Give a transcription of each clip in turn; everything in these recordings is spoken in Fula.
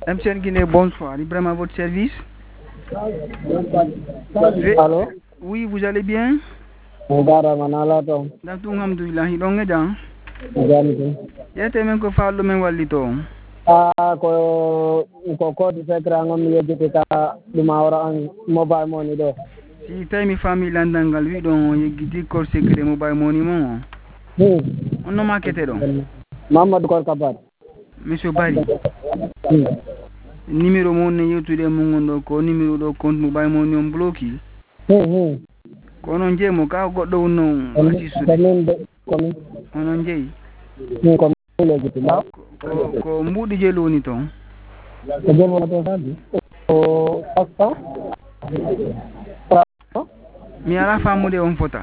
MCN Guinée, bonsoir. Ibrahim à votre service. Allô? Oui, vous allez bien? Alhamdulillah, idonge jang. Yete men ko fallo men wallito. Ko di sekra ngom yejiti ka dumawra an mobile money do. Si tay mi famille landangal wi don yegiti kor secret mobile money mo. Onno makete don. Mamadou Kor Kabar. Monsieur Bari. Numéro mon ne yotude mo ngondo ko numéro do compte mobile money on bloqué. Kono njemo ka goddo wonno asisude. Onon jeyi. Ko mbudi jeloni ton. Mi ala famude on fota.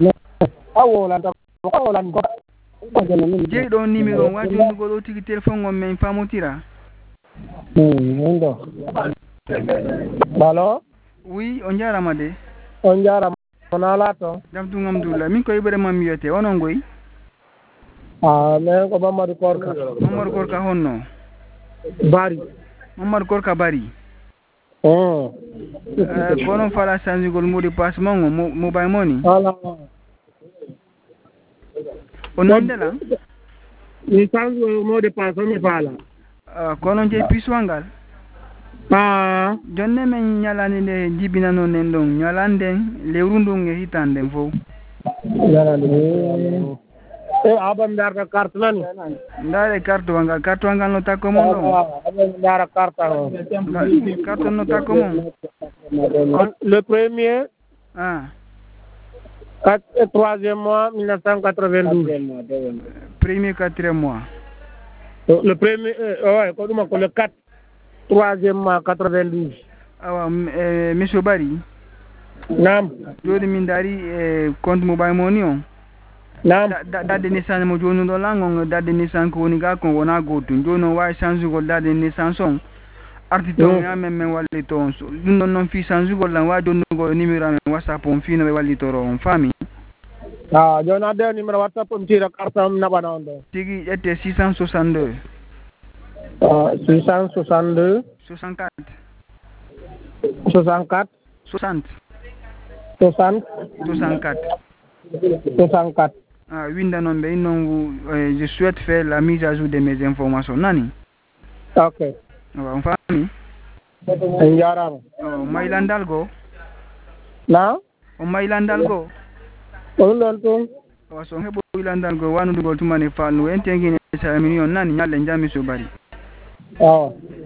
Jeyi ɗon numéro wajondugo ɗo tigi téléphone on men famotira. Balo? Oui, on jarama de. On jarama on ala to. Jam tu ngamdullah min ko ibere mam yete onon goy. Men ko Mamadou Korka. Mamadou Korka honno. Bari. Mamadou Korka Bari. Kono fala sanjugol modi passe mongo mobile money. Ala. Onondela? Ni sanjugol modi passe mi fala. Kono je piswangal. Jonne men nyalani de jibina non nen don nyalanden lewrundun e hitanden fo. Abam darda carte nani. Ndare carte wanga no takko mon don. Abam dara carte no. Carte no takko mon. Le premier. Troisième mois 1992. Premier 4e mois. Le premier, ouais, le 4, troisième mois 92. Monsieur Bari. Nam. Jodi min dari compte mobile money on. Nam. Date de naissance mo jonu do langon date de naissance ko woni ga ko wona gotum jono way change gol date de naissance on. Artiton ya men wallito on. Dum non fi change gol lan wa jonu go numéro am WhatsApp on fi no wallitoro on fami. Jona de numéro WhatsApp on tira carte am nabana on do. Tigi était 662. 662 64 64 60 60 64. Winda non be non je souhaite faire la mise à jour de mes informations nani. OK. On fami. Njarama. Mailandalgo. Na? O Mailandalgo. On don ton. So hebo Mailandalgo wanu dugol tumane fallu en tengine sa million nani nyalle njami so bari.